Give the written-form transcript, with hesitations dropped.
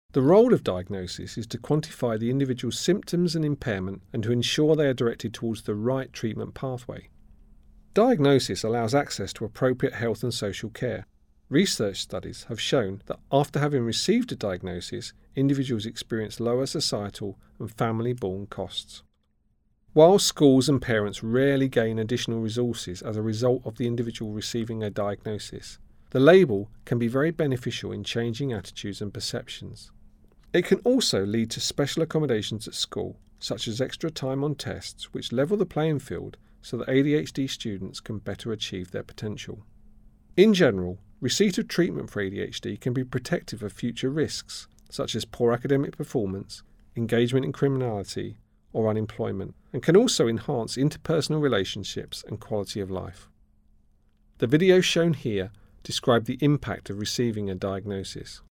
The role of diagnosis is to quantify the individual's symptoms and impairment and to ensure they are directed towards the right treatment pathway. Diagnosis allows access to appropriate health and social care. Research studies have shown that after having received a diagnosis, individuals experience lower societal and family-borne costs. While schools and parents rarely gain additional resources as a result of the individual receiving a diagnosis, the label can be very beneficial in changing attitudes and perceptions. It can also lead to special accommodations at school, such as extra time on tests, which level the playing field so that ADHD students can better achieve their potential. In general, receipt of treatment for ADHD can be protective of future risks, such as poor academic performance, engagement in criminality, or unemployment, and can also enhance interpersonal relationships and quality of life. The videos shown here describe the impact of receiving a diagnosis.